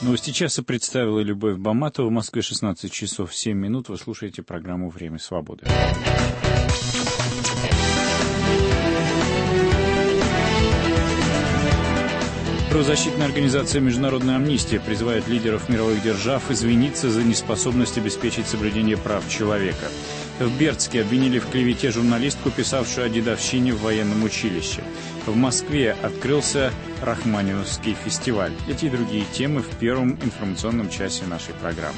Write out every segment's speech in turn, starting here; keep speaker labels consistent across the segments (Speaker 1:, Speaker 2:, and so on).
Speaker 1: Новости часа представила Любовь Баматова. В Москве 16 часов 7 минут. Вы слушаете программу «Время свободы». Правозащитная организация «Международная амнистия» призывает лидеров мировых держав извиниться за неспособность обеспечить соблюдение прав человека. В Бердске обвинили в клевете журналистку, писавшую о дедовщине в военном училище. В Москве открылся Рахманиновский фестиваль. Эти и другие темы в первом информационном часе нашей программы.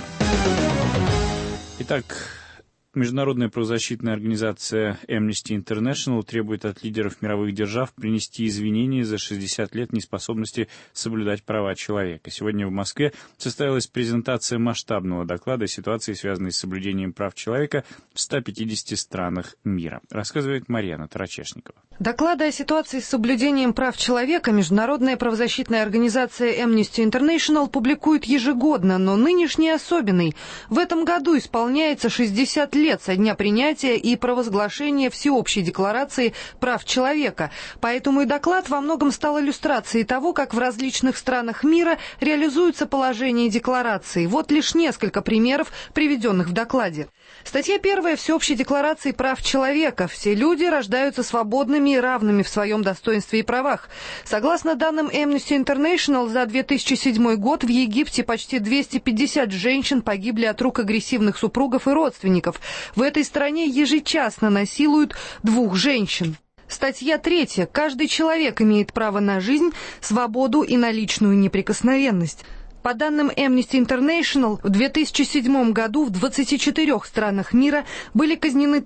Speaker 1: Итак, Международная правозащитная организация Amnesty International требует от лидеров мировых держав принести извинения за 60 лет неспособности соблюдать права человека. Сегодня в Москве состоялась презентация масштабного доклада о ситуации, связанной с соблюдением прав человека в 150 странах мира. Рассказывает Марьяна Тарачешникова.
Speaker 2: Доклады о ситуации с соблюдением прав человека Международная правозащитная организация Amnesty International публикует ежегодно, но нынешний особенный. В этом году исполняется 60 лет со дня принятия и провозглашения Всеобщей декларации прав человека. Поэтому и доклад во многом стал иллюстрацией того, как в различных странах мира реализуются положения декларации. Вот лишь несколько примеров, приведенных в докладе. Статья 1 Всеобщей декларации прав человека. Все люди рождаются свободными и равными в своем достоинстве и правах. Согласно данным Amnesty International, за 2007 год в Египте почти 250 женщин погибли от рук агрессивных супругов и родственников. В этой стране ежечасно насилуют 2 женщин. Статья 3. Каждый человек имеет право на жизнь, свободу и на личную неприкосновенность. По данным Amnesty International, в 2007 году в 24 странах мира были казнены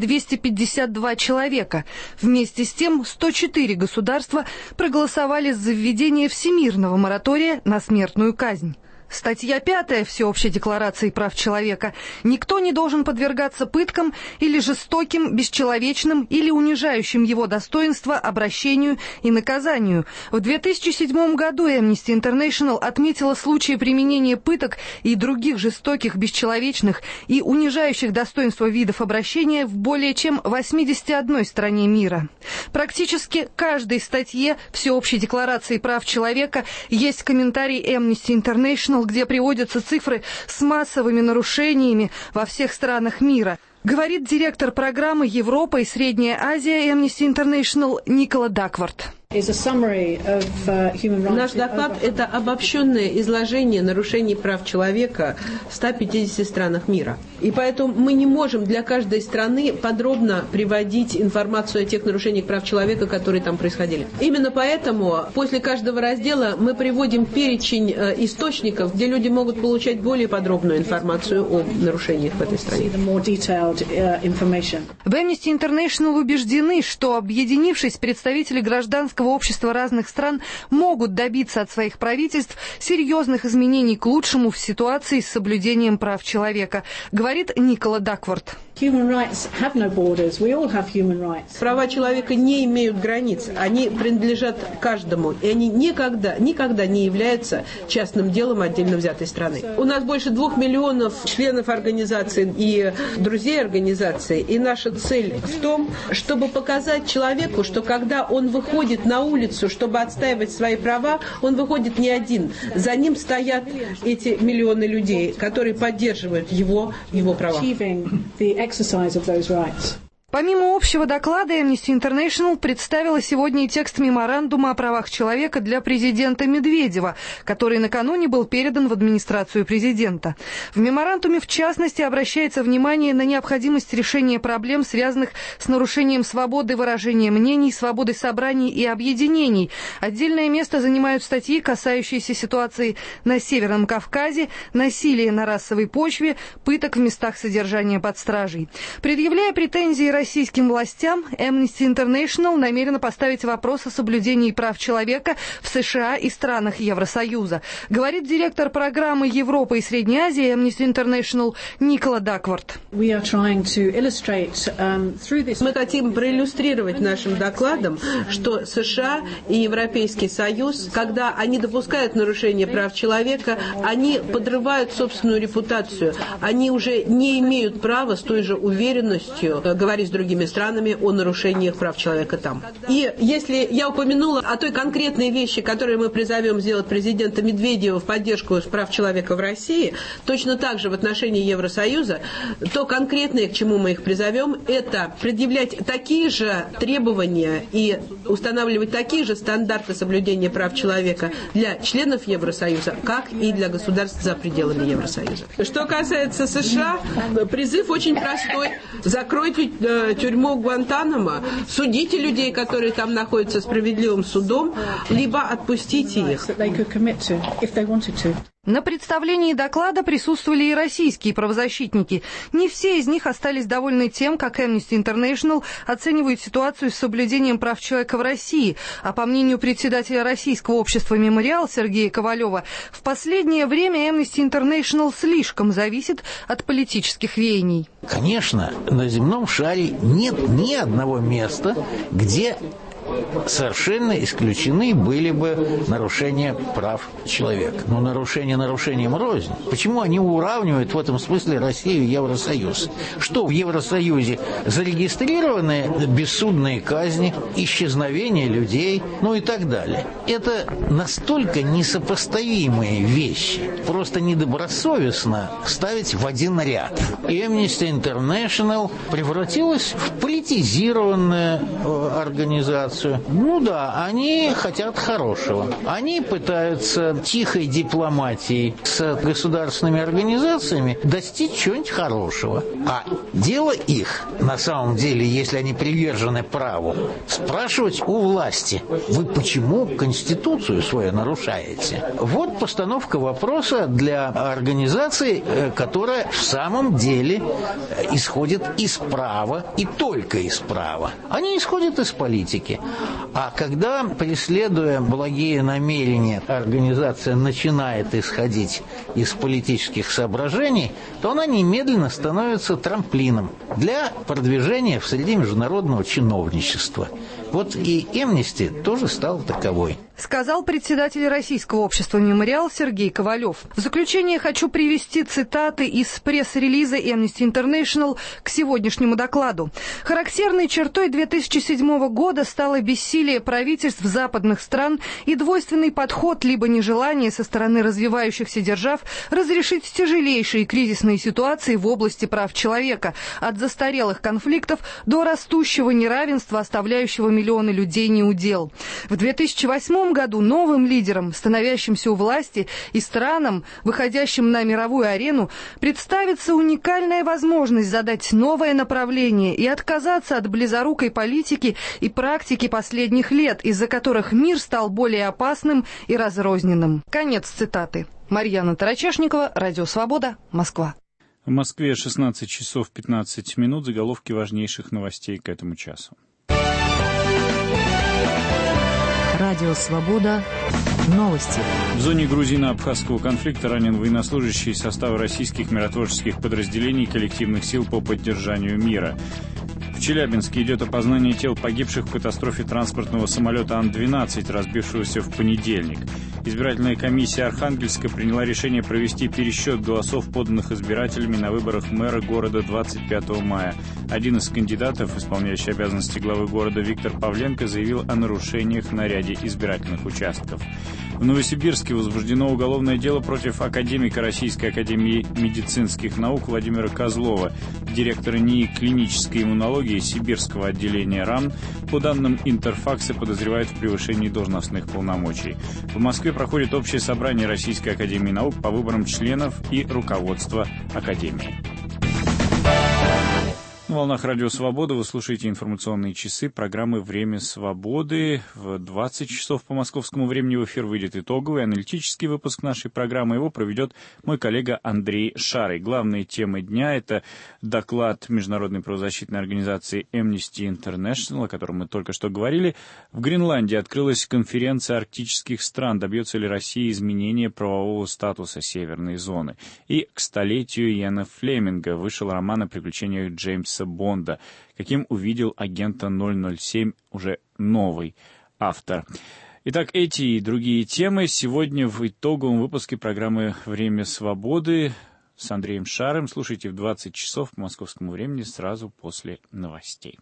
Speaker 2: 1252 человека. Вместе с тем 104 государства проголосовали за введение всемирного моратория на смертную казнь. Статья 5 Всеобщей декларации прав человека. Никто не должен подвергаться пыткам или жестоким, бесчеловечным или унижающим его достоинство обращению и наказанию. В 2007 году Amnesty International отметила случаи применения пыток и других жестоких, бесчеловечных и унижающих достоинство видов обращения в более чем 81 стране мира. Практически каждой статье Всеобщей декларации прав человека есть комментарий Amnesty International, где приводятся цифры с массовыми нарушениями во всех странах мира. Говорит директор программы «Европа и Средняя Азия» Amnesty International Никола Дакварт.
Speaker 3: Наш доклад – это обобщенное изложение нарушений прав человека в 150 странах мира. И поэтому мы не можем для каждой страны подробно приводить информацию о тех нарушениях прав человека, которые там происходили. Именно поэтому после каждого раздела мы приводим перечень источников, где люди могут получать более подробную информацию о нарушениях в этой стране.
Speaker 2: В Amnesty International убеждены, что, объединившись, представители гражданского общества разных стран могут добиться от своих правительств серьезных изменений к лучшему в ситуации с соблюдением прав человека, говорит Никола Дакварт.
Speaker 3: Права человека не имеют границ, они принадлежат каждому, и они никогда не являются частным делом отдельно взятой страны. У нас больше 2 миллионов членов организации и друзей организации, и наша цель в том, чтобы показать человеку, что когда он выходит на улицу, чтобы отстаивать свои права, он выходит не один. За ним стоят эти миллионы людей, которые поддерживают его права.
Speaker 2: Помимо общего доклада, Amnesty International представила сегодня и текст меморандума о правах человека для президента Медведева, который накануне был передан в администрацию президента. В меморандуме, в частности, обращается внимание на необходимость решения проблем, связанных с нарушением свободы выражения мнений, свободы собраний и объединений. Отдельное место занимают статьи, касающиеся ситуации на Северном Кавказе, насилия на расовой почве, пыток в местах содержания под стражей. Предъявляя претензии российским властям, Amnesty International намерена поставить вопрос о соблюдении прав человека в США и странах Евросоюза, говорит директор программы «Европа и Средняя Азия» Amnesty International Никола Дакварт.
Speaker 3: Мы хотим проиллюстрировать нашим докладом, что США и Европейский Союз, когда они допускают нарушение прав человека, они подрывают собственную репутацию. Они уже не имеют права с той же уверенностью говорить с другими странами о нарушениях прав человека там. И если я упомянула о той конкретной вещи, которую мы призовем сделать президента Медведева в поддержку прав человека в России, точно так же в отношении Евросоюза, то конкретное, к чему мы их призовем, это предъявлять такие же требования и устанавливать такие же стандарты соблюдения прав человека для членов Евросоюза, как и для государств за пределами Евросоюза. Что касается США, призыв очень простой. Закройте тюрьму Гуантанамо, судите людей, которые там находятся справедливым судом, либо отпустите их.
Speaker 2: На представлении доклада присутствовали и российские правозащитники. Не все из них остались довольны тем, как Amnesty International оценивает ситуацию с соблюдением прав человека в России. А по мнению председателя Российского общества «Мемориал» Сергея Ковалева, в последнее время Amnesty International слишком зависит от политических веяний.
Speaker 4: Конечно, на земном шаре нет ни одного места, где совершенно исключены были бы нарушения прав человека. Но нарушение нарушением рознь. Почему они уравнивают в этом смысле Россию и Евросоюз? Что в Евросоюзе зарегистрированы бессудные казни, исчезновение людей, ну и так далее. Это настолько несопоставимые вещи. Просто недобросовестно ставить в один ряд. И Amnesty International превратилась в политизированную организацию. Ну да, они хотят хорошего. Они пытаются тихой дипломатией с государственными организациями достичь чего-нибудь хорошего. А дело их, на самом деле, если они привержены праву, спрашивать у власти: вы почему Конституцию свою нарушаете? Вот постановка вопроса для организации, которая в самом деле исходит из права и только из права. Они исходят из политики. А когда, преследуя благие намерения, организация начинает исходить из политических соображений, то она немедленно становится трамплином для продвижения в среде международного чиновничества. Вот и Amnesty тоже стал таковой.
Speaker 2: Сказал председатель Российского общества «Мемориал» Сергей Ковалев. В заключение хочу привести цитаты из пресс-релиза Amnesty International к сегодняшнему докладу. Характерной чертой 2007 года стало бессилие правительств западных стран и двойственный подход либо нежелание со стороны развивающихся держав разрешить тяжелейшие кризисные ситуации в области прав человека, от застарелых конфликтов до растущего неравенства, оставляющего миллионы людей неудел. В 2008 году новым лидерам, становящимся у власти, и странам, выходящим на мировую арену, представится уникальная возможность задать новое направление и отказаться от близорукой политики и практики последних лет, из-за которых мир стал более опасным и разрозненным. Конец цитаты. Марьяна Тарачешникова, Радио Свобода, Москва.
Speaker 1: В Москве 16 часов 15 минут. Заголовки важнейших новостей к этому часу.
Speaker 5: Радио «Свобода». Новости.
Speaker 1: В зоне грузино-абхазского конфликта ранен военнослужащий состава российских миротворческих подразделений и коллективных сил по поддержанию мира. В Челябинске идет опознание тел погибших в катастрофе транспортного самолета Ан-12, разбившегося в понедельник. Избирательная комиссия Архангельска приняла решение провести пересчет голосов, поданных избирателями на выборах мэра города 25 мая. Один из кандидатов, исполняющий обязанности главы города Виктор Павленко, заявил о нарушениях на ряде избирательных участков. В Новосибирске возбуждено уголовное дело против академика Российской академии медицинских наук Владимира Козлова, директора НИИ клинической иммунологии Сибирского отделения РАН. По данным Интерфакса, подозревают в превышении должностных полномочий. В Москве проходит общее собрание Российской академии наук по выборам членов и руководства академии. На волнах Радио Свобода вы слушаете информационные часы программы «Время свободы». В 20 часов по московскому времени в эфир выйдет итоговый аналитический выпуск нашей программы. Его проведет мой коллега Андрей Шарый. Главные темы дня – это доклад Международной правозащитной организации Amnesty International, о котором мы только что говорили. В Гренландии открылась конференция арктических стран. Добьется ли Россия изменения правового статуса северной зоны? И к столетию Иэна Флеминга вышел роман о приключениях Джеймса Бонда, каким увидел агента 007 уже новый автор. Итак, эти и другие темы сегодня в итоговом выпуске программы «Время свободы». с Андреем Шарым слушайте в 20 часов по московскому времени сразу после новостей.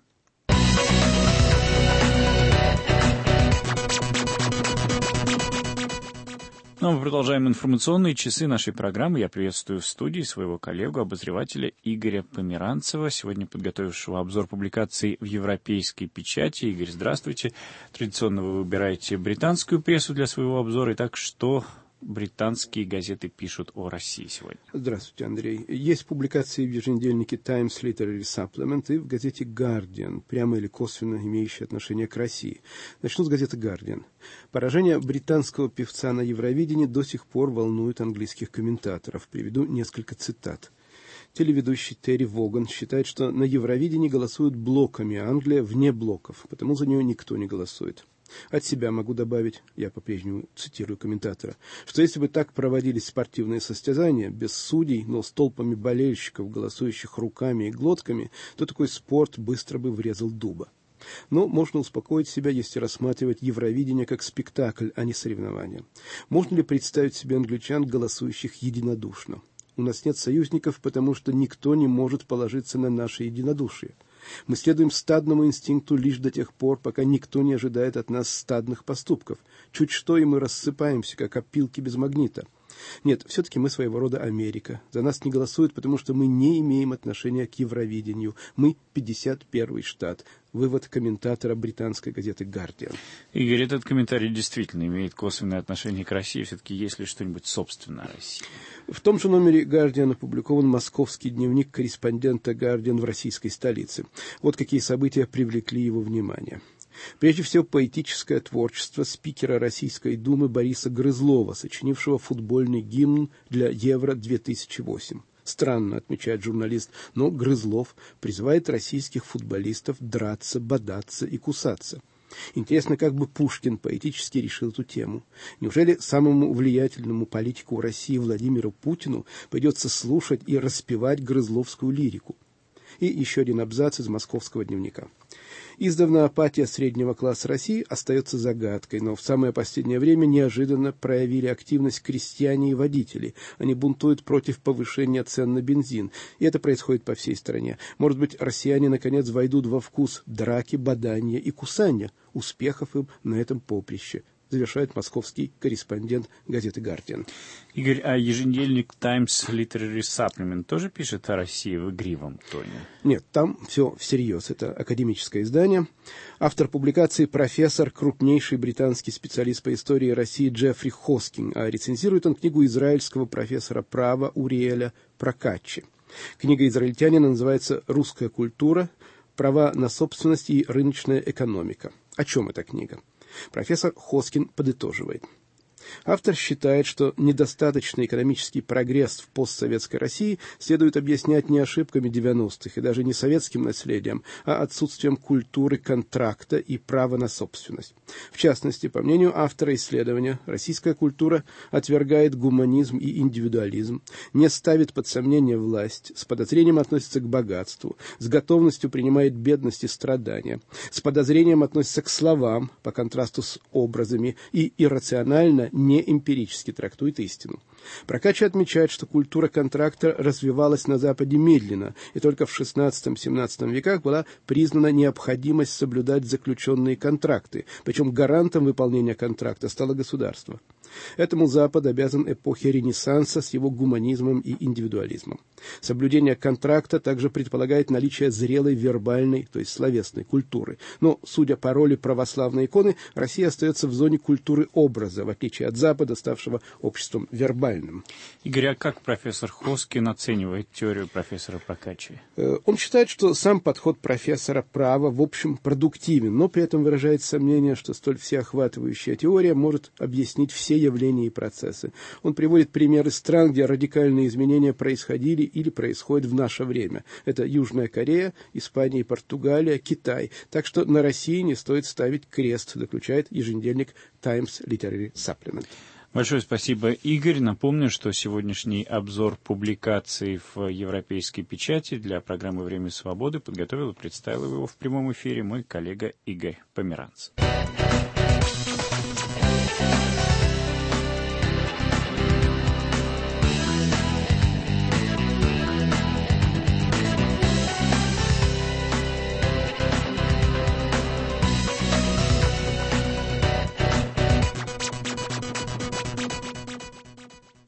Speaker 1: Ну, мы продолжаем информационные часы нашей программы. Я приветствую в студии своего коллегу, обозревателя Игоря Померанцева, сегодня подготовившего обзор публикаций в европейской печати. Игорь, здравствуйте. Традиционно вы выбираете британскую прессу для своего обзора. Итак, что британские газеты пишут о России сегодня?
Speaker 6: Здравствуйте, Андрей. Есть публикации в еженедельнике Times Literary Supplement и в газете Guardian, прямо или косвенно имеющие отношение к России. Начну с газеты Guardian. Поражение британского певца на Евровидении до сих пор волнует английских комментаторов. Приведу несколько цитат. Телеведущий Терри Воган считает, что на Евровидении голосуют блоками, а Англия вне блоков, потому за нее никто не голосует. От себя могу добавить, я по-прежнему цитирую комментатора, что если бы так проводились спортивные состязания, без судей, но с толпами болельщиков, голосующих руками и глотками, то такой спорт быстро бы врезал дуба. Но можно успокоить себя, если рассматривать Евровидение как спектакль, а не соревнование. Можно ли представить себе англичан, голосующих единодушно? У нас нет союзников, потому что никто не может положиться на наше единодушие. Мы следуем стадному инстинкту лишь до тех пор, пока никто не ожидает от нас стадных поступков. Чуть что, и мы рассыпаемся, как опилки без магнита. Нет, все-таки мы своего рода Америка. За нас не голосуют, потому что мы не имеем отношения к Евровидению. Мы 51-й штат. Вывод комментатора британской газеты «Гардиан».
Speaker 1: Игорь, этот комментарий действительно имеет косвенное отношение к России. Все-таки есть ли что-нибудь собственное о России?
Speaker 6: В том же номере «Гардиан» опубликован московский дневник корреспондента «Гардиан» в российской столице. Вот какие события привлекли его внимание. Прежде всего, поэтическое творчество спикера Российской Думы Бориса Грызлова, сочинившего футбольный гимн для Евро-2008. Странно, отмечает журналист, но Грызлов призывает российских футболистов драться, бодаться и кусаться. Интересно, как бы Пушкин поэтически решил эту тему. Неужели самому влиятельному политику России Владимиру Путину придется слушать и распевать грызловскую лирику? И еще один абзац из московского дневника. Издавна апатия среднего класса России остается загадкой, но в самое последнее время неожиданно проявили активность крестьяне и водители. Они бунтуют против повышения цен на бензин, и это происходит по всей стране. Может быть, россияне наконец войдут во вкус драки, бадания и кусания. Успехов им на этом поприще. Завершает московский корреспондент газеты «Гардиан».
Speaker 1: Игорь, а еженедельник Times Literary Supplement тоже пишет о России в игривом тоне?
Speaker 6: Нет, там все всерьез. Это академическое издание. Автор публикации профессор, крупнейший британский специалист по истории России Джеффри Хоскин, а рецензирует он книгу израильского профессора права Уриэля Прокаччи. Книга израильтянина называется «Русская культура. Права на собственность и рыночная экономика». О чем эта книга? Профессор Хоскин подытоживает. Автор считает, что недостаточный экономический прогресс в постсоветской России следует объяснять не ошибками 90-х и даже не советским наследием, а отсутствием культуры контракта и права на собственность. В частности, по мнению автора исследования, российская культура отвергает гуманизм и индивидуализм, не ставит под сомнение власть, с подозрением относится к богатству, с готовностью принимает бедность и страдания, с подозрением относится к словам, по контрасту с образами, и иррационально, не эмпирически трактует истину. Прокаччи отмечает, что культура контракта развивалась на Западе медленно, и только в XVI-XVII веках была признана необходимость соблюдать заключенные контракты, причем гарантом выполнения контракта стало государство. Этому Запад обязан эпохе Ренессанса с его гуманизмом и индивидуализмом. Соблюдение контракта также предполагает наличие зрелой вербальной, то есть словесной культуры. Но, судя по роли православной иконы, Россия остается в зоне культуры образа, в отличие от Запада, ставшего обществом вербальным.
Speaker 1: Игорь, а как профессор Хоскин оценивает теорию профессора Прокаччи?
Speaker 6: Он считает, что сам подход профессора права в общем продуктивен, но при этом выражает сомнение, что столь всеохватывающая теория может объяснить все явления и процессы. Он приводит примеры стран, где радикальные изменения происходили или происходят в наше время. Это Южная Корея, Испания и Португалия, Китай. Так что на России не стоит ставить крест, заключает еженедельник Times Literary Supplement.
Speaker 1: Большое спасибо, Игорь. Напомню, что сегодняшний обзор публикаций в европейской печати для программы «Время свободы» подготовил и представил его в прямом эфире мой коллега Игорь Померанцев.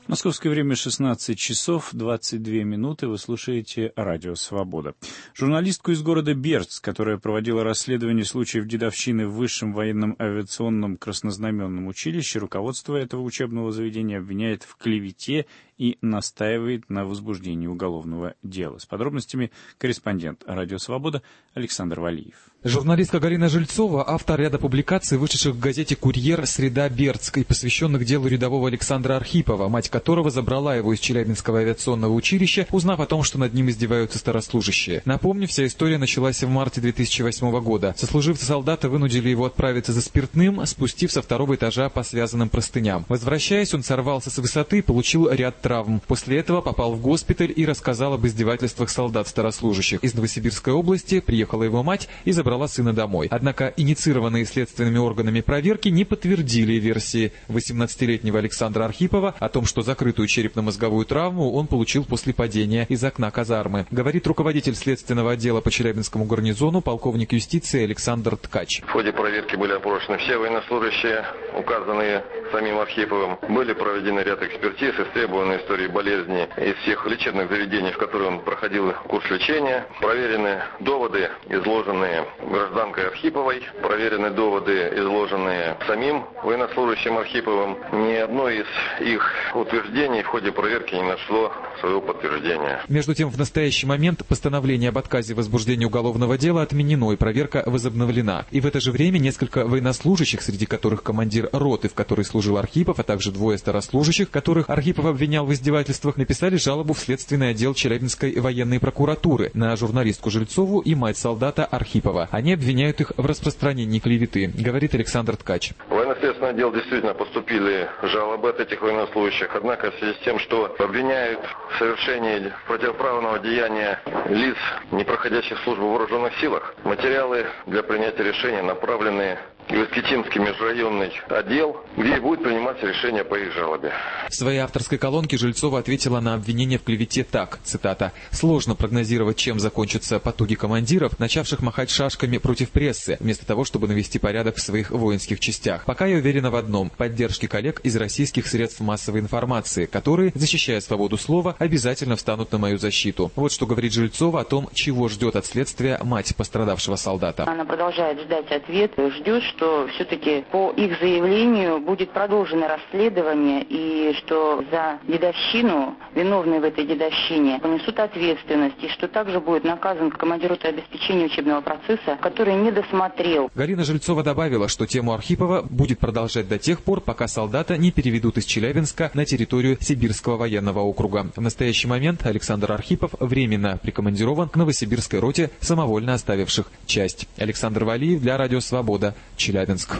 Speaker 1: Московское время 16 часов 22 минуты. Вы слушаете радио «Свобода». Журналистку из города Бердск, которая проводила расследование случаев дедовщины в Высшем военном авиационном краснознаменном училище, руководство этого учебного заведения обвиняет в клевете и настаивает на возбуждении уголовного дела. С подробностями корреспондент радио «Свобода» Александр Валиев.
Speaker 7: Журналистка Галина Жильцова, автор ряда публикаций, вышедших в газете «Курьер», «Среда», «Бердск» и посвященных делу рядового Александра Архипова, мать которого забрала его из Челябинского авиационного училища, узнав о том, что над ним издеваются старослужащие. Напомню, вся история началась в марте 2008 года. Сослуживцы солдата вынудили его отправиться за спиртным, спустив со второго этажа по связанным простыням. Возвращаясь, он сорвался с высоты и получил ряд травм. После этого попал в госпиталь и рассказал об издевательствах солдат-старослужащих. Из Новосибирской области приехала его мать и забрала сына домой. Однако инициированные следственными органами проверки не подтвердили версии 18-летнего Александра Архипова о том, что закрытую черепно-мозговую травму он получил после падения из окна казармы. Говорит руководитель следственного отдела по Челябинскому гарнизону, полковник юстиции Александр Ткач.
Speaker 8: В ходе проверки были опрошены все военнослужащие, указанные самим Архиповым. Были проведены ряд экспертиз, истребованы истории болезни из всех лечебных заведений, в которые он проходил курс лечения. Проверены доводы, изложенные гражданкой Архиповой. Проверены доводы, изложенные самим военнослужащим Архиповым. Ни одно из их утверждений в ходе проверки не нашло своего подтверждения.
Speaker 7: Между тем, в настоящий момент постановление об отказе в возбуждении уголовного дела отменено и проверка возобновлена. И в это же время несколько военнослужащих, среди которых командир роты, в которой служил Архипов, а также двое старослужащих, которых Архипов обвинял в издевательствах, написали жалобу в следственный отдел Челябинской военной прокуратуры на журналистку Жильцову и мать солдата Архипова. Они обвиняют их в распространении клеветы, говорит Александр Ткач.
Speaker 8: В военно-следственный отдел действительно поступили жалобы от этих военнослужащих, однако в связи с тем, что обвиняют в совершении противоправного деяния лиц, не проходящих службу в вооруженных силах, материалы для принятия решения направлены в Искитимский межрайонный отдел, где будет приниматься решение по их жалобе.
Speaker 7: В своей авторской колонке Жильцова ответила на обвинение в клевете так, цитата, «Сложно прогнозировать, чем закончатся потуги командиров, начавших махать шашками против прессы, вместо того, чтобы навести порядок в своих воинских частях. Пока я уверена в одном – поддержке коллег из российских средств массовой информации, которые, защищая свободу слова, обязательно встанут на мою защиту». Вот что говорит Жильцова о том, чего ждет от следствия мать пострадавшего солдата.
Speaker 9: Она продолжает ждать ответ, ждет, что все-таки по их заявлению будет продолжено расследование и что за дедовщину, виновные в этой дедовщине, понесут ответственность и что также будет наказан командир роты обеспечения учебного процесса, который не досмотрел.
Speaker 7: Галина Жильцова добавила, что тему Архипова будет продолжать до тех пор, пока солдата не переведут из Челябинска на территорию Сибирского военного округа. В настоящий момент Александр Архипов временно прикомандирован к Новосибирской роте, самовольно оставивших часть. Александр Валиев для радио «Свобода», Челябинск.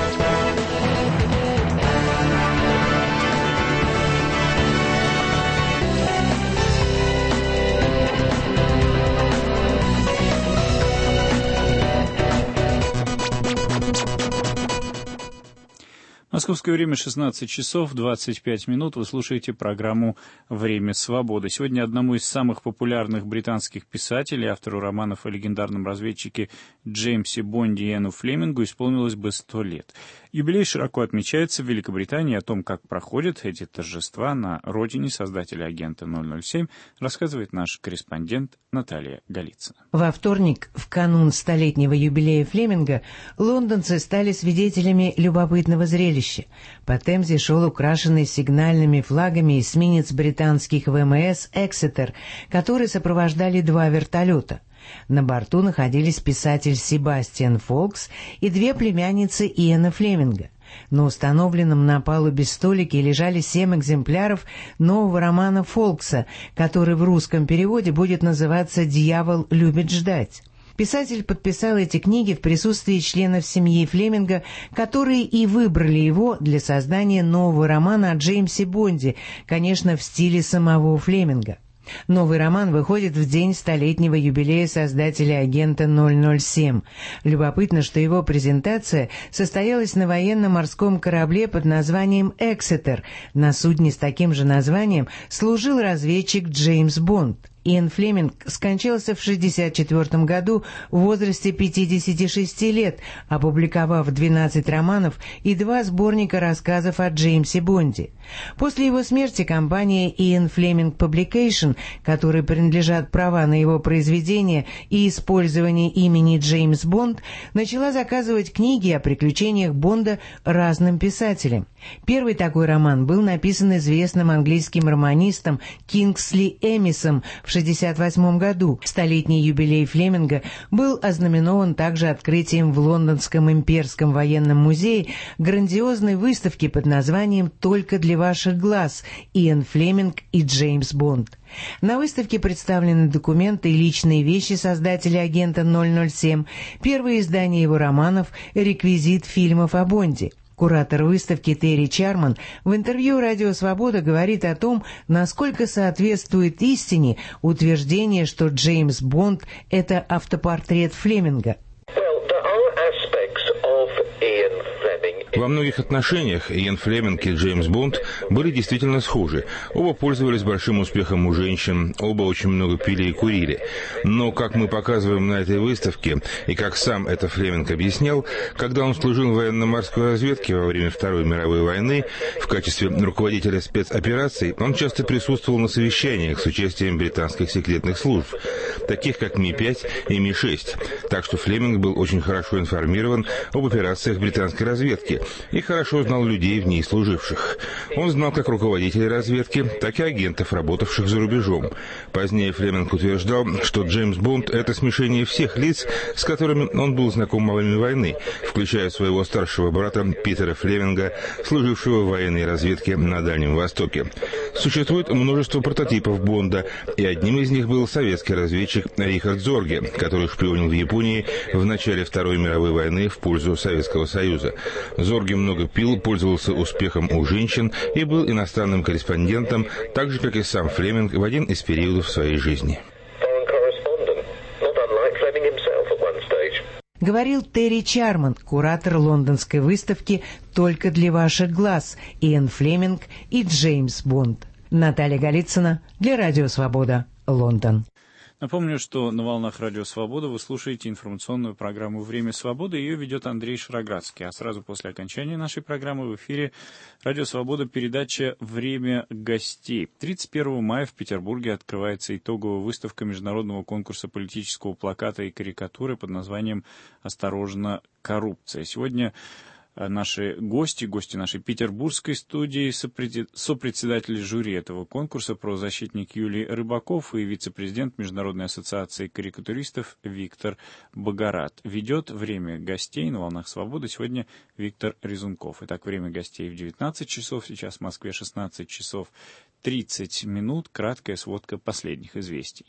Speaker 1: Московское время 16 часов 25 минут. Вы слушаете программу «Время свободы». Сегодня одному из самых популярных британских писателей, автору романов о легендарном разведчике Джеймсе Бонде и Иэну Флемингу исполнилось бы 100 лет. Юбилей широко отмечается в Великобритании. О том, как проходят эти торжества на родине создателя агента 007, рассказывает наш корреспондент Наталья Голицына.
Speaker 10: Во вторник, в канун 100-летнего юбилея Флеминга, лондонцы стали свидетелями любопытного зрелища. По Темзе шел украшенный сигнальными флагами эсминец британских ВМС «Эксетер», который сопровождали два вертолета. На борту находились писатель Себастьян Фолкс и две племянницы Иэна Флеминга. На установленном на палубе столике лежали 7 экземпляров нового романа Фолкса, который в русском переводе будет называться «Дьявол любит ждать». Писатель подписал эти книги в присутствии членов семьи Флеминга, которые и выбрали его для создания нового романа о Джеймсе Бонде, конечно, в стиле самого Флеминга. Новый роман выходит в день 100-летнего юбилея создателя агента 007. Любопытно, что его презентация состоялась на военно-морском корабле под названием «Эксетер». На судне с таким же названием служил разведчик Джеймс Бонд. Иэн Флеминг скончался в 1964 году в возрасте 56 лет, опубликовав 12 романов и 2 сборника рассказов о Джеймсе Бонде. После его смерти компания Иэн Флеминг Publication, которой принадлежат права на его произведения и использование имени Джеймс Бонд, начала заказывать книги о приключениях Бонда разным писателям. Первый такой роман был написан известным английским романистом Кингсли Эмисом в 1968 году. Столетний юбилей Флеминга был ознаменован также открытием в Лондонском имперском военном музее грандиозной выставки под названием «Только для ваших глаз. Иэн Флеминг и Джеймс Бонд». На выставке представлены документы и личные вещи создателя агента 007, первые издания его романов, реквизит фильмов о Бонде. Куратор выставки Терри Чарман в интервью «Радио Свобода» говорит о том, насколько соответствует истине утверждение, что Джеймс Бонд – это автопортрет Флеминга.
Speaker 11: Во многих отношениях Иэн Флеминг и Джеймс Бонд были действительно схожи. Оба пользовались большим успехом у женщин, оба очень много пили и курили. Но, как мы показываем на этой выставке, и как сам это Флеминг объяснял, когда он служил в военно-морской разведке во время Второй мировой войны в качестве руководителя спецопераций, он часто присутствовал на совещаниях с участием британских секретных служб, таких как Ми-5 и Ми-6. Так что Флеминг был очень хорошо информирован об операциях британской разведки и хорошо знал людей в ней служивших. Он знал как руководителей разведки, так и агентов, работавших за рубежом. Позднее Флеминг утверждал, что Джеймс Бонд — это смешение всех лиц, с которыми он был знаком во время войны, включая своего старшего брата Питера Флеминга, служившего в военной разведке на Дальнем Востоке. Существует множество прототипов Бонда, и одним из них был советский разведчик Рихард Зорге, который шпионил в Японии в начале Второй мировой войны в пользу Советского Союза. Зорге много пил, пользовался успехом у женщин и был иностранным корреспондентом, так же, как и сам Флеминг в один из периодов своей жизни.
Speaker 10: Говорил Терри Чарман, куратор лондонской выставки «Только для ваших глаз. Иэн Флеминг и Джеймс Бонд». Наталья Голицына для Радио Свобода, Лондон.
Speaker 1: Напомню, что на волнах Радио Свобода вы слушаете информационную программу «Время свободы». Ее ведет Андрей Шароградский. А сразу после окончания нашей программы в эфире Радио Свобода передача «Время гостей». 31 мая в Петербурге открывается итоговая выставка международного конкурса политического плаката и карикатуры под названием «Осторожно, коррупция». Сегодня наши гости нашей петербургской студии, сопредседатель жюри этого конкурса, правозащитник Юлий Рыбаков и вице-президент Международной ассоциации карикатуристов Виктор Богорат. Ведет «Время гостей» на волнах свободы сегодня Виктор Резунков. Итак, время гостей в 19 часов, сейчас в Москве 16 часов 30 минут. Краткая сводка последних известий.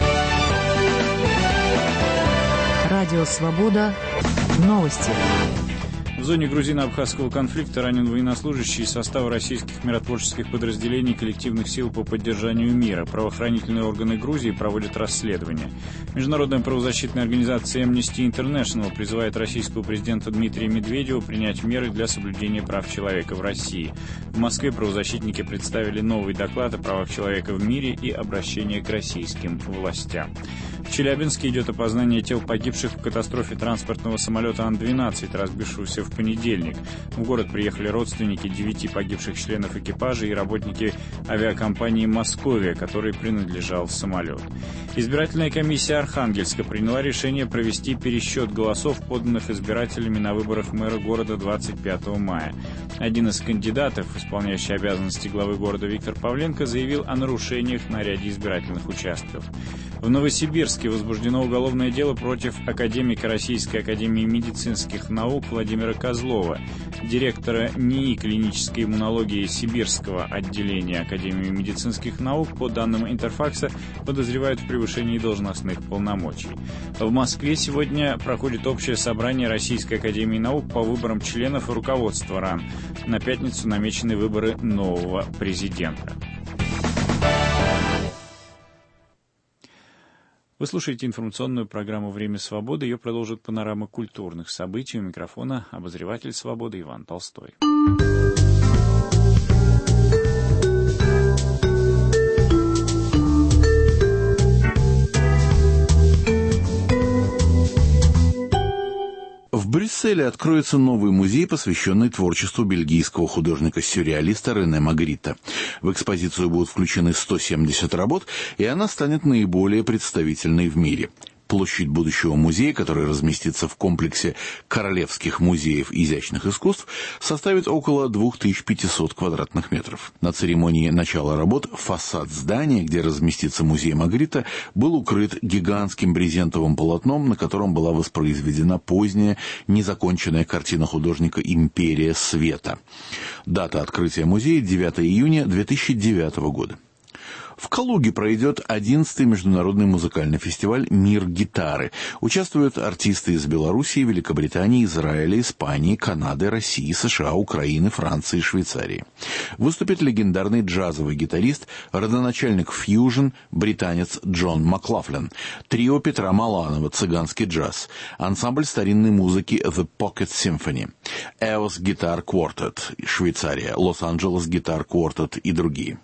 Speaker 5: Радио Свобода. Новости.
Speaker 1: В зоне грузино-абхазского конфликта ранен военнослужащий из состава российских миротворческих подразделений коллективных сил по поддержанию мира. Правоохранительные органы Грузии проводят расследование. Международная правозащитная организация Amnesty International призывает российского президента Дмитрия Медведева принять меры для соблюдения прав человека в России. В Москве правозащитники представили новый доклад о правах человека в мире и обращение к российским властям. В Челябинске идет опознание тел погибших в катастрофе транспортного самолета Ан-12, разбившегося в понедельник. В город приехали родственники 9 погибших членов экипажа и работники авиакомпании «Московия», которой принадлежал самолет. Избирательная комиссия Архангельска приняла решение провести пересчет голосов, поданных избирателями на выборах мэра города 25 мая. Один из кандидатов, исполняющий обязанности главы города Виктор Павленко, заявил о нарушениях на ряде избирательных участков. В Новосибирске возбуждено уголовное дело против академика Российской академии медицинских наук Владимира Козлова, директора НИИ клинической иммунологии Сибирского отделения Академии медицинских наук. По данным Интерфакса, подозревают в превышении должностных полномочий. В Москве сегодня проходит общее собрание Российской академии наук по выборам членов и руководства РАН. На пятницу намечены выборы нового президента. Вы слушаете информационную программу «Время свободы». Ее продолжит панорама культурных событий. У микрофона обозреватель «Свободы» Иван Толстой.
Speaker 12: Брюсселе откроется новый музей, посвященный творчеству бельгийского художника-сюрреалиста Рене Магрита. В экспозицию будут включены 170 работ, и она станет наиболее представительной в мире. Площадь будущего музея, который разместится в комплексе Королевских музеев изящных искусств, составит около 2500 квадратных метров. На церемонии начала работ фасад здания, где разместится музей Магрита, был укрыт гигантским брезентовым полотном, на котором была воспроизведена поздняя, незаконченная картина художника «Империя света». Дата открытия музея – 9 июня 2009 года. В Калуге пройдет 11-й международный музыкальный фестиваль «Мир гитары». Участвуют артисты из Белоруссии, Великобритании, Израиля, Испании, Канады, России, США, Украины, Франции и Швейцарии. Выступит легендарный джазовый гитарист, родоначальник фьюжн, британец Джон Маклафлин, трио Петра Маланова «Цыганский джаз», ансамбль старинной музыки «The Pocket Symphony», EOS Guitar Quartet, Швейцария, Лос-Анджелес Guitar Quartet и другие.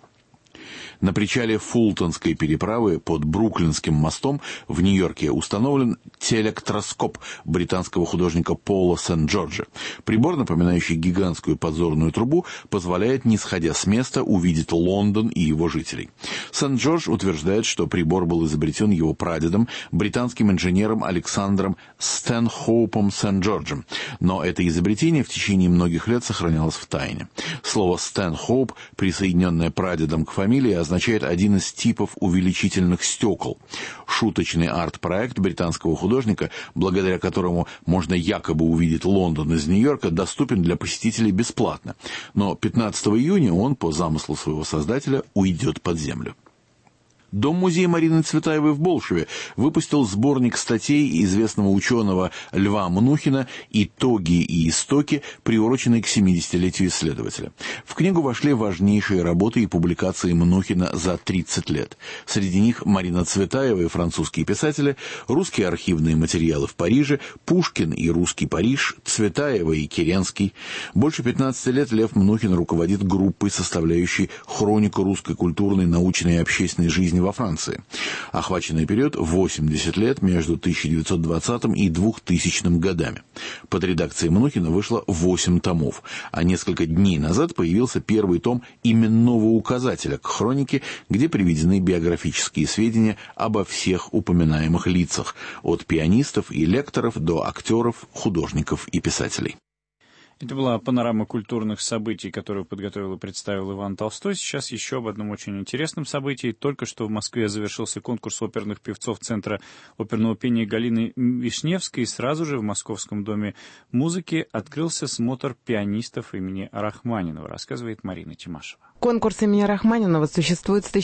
Speaker 12: На причале Фултонской переправы под Бруклинским мостом в Нью-Йорке установлен телектроскоп британского художника Пола Сент-Джорджа. Прибор, напоминающий гигантскую подзорную трубу, позволяет, не сходя с места, увидеть Лондон и его жителей. Сент-Джордж утверждает, что прибор был изобретен его прадедом, британским инженером Александром Стэнхоупом Сент-Джорджем. Но это изобретение в течение многих лет сохранялось в тайне. Слово «Стэнхоуп», присоединенное прадедом к фамилии, означает один из типов увеличительных стекол. Шуточный арт-проект британского художника, благодаря которому можно якобы увидеть Лондон из Нью-Йорка, доступен для посетителей бесплатно. Но 15 июня он, по замыслу своего создателя, уйдет под землю. Дом-музей Марины Цветаевой в Болшеве выпустил сборник статей известного ученого Льва Мнухина «Итоги и истоки», приуроченный к 70-летию исследователя. В книгу вошли важнейшие работы и публикации Мнухина за 30 лет. Среди них Марина Цветаева и французские писатели, русские архивные материалы в Париже, Пушкин и русский Париж, Цветаева и Керенский. Больше 15 лет Лев Мнухин руководит группой, составляющей хронику русской культурной, научной и общественной жизни во Франции. Охваченный период 80 лет между 1920 и 2000 годами. Под редакцией Мнухина вышло 8 томов, а несколько дней назад появился первый том именного указателя к хронике, где приведены биографические сведения обо всех упоминаемых лицах, от пианистов и лекторов до актеров, художников и писателей.
Speaker 1: Это была панорама культурных событий, которую подготовил и представил Иван Толстой. Сейчас еще об одном очень интересном событии. Только что в Москве завершился конкурс оперных певцов Центра оперного пения Галины Вишневской. И сразу же в Московском доме музыки открылся смотр пианистов имени Рахманинова, рассказывает Марина Тимашева.
Speaker 13: Конкурс имени Рахманинова существует с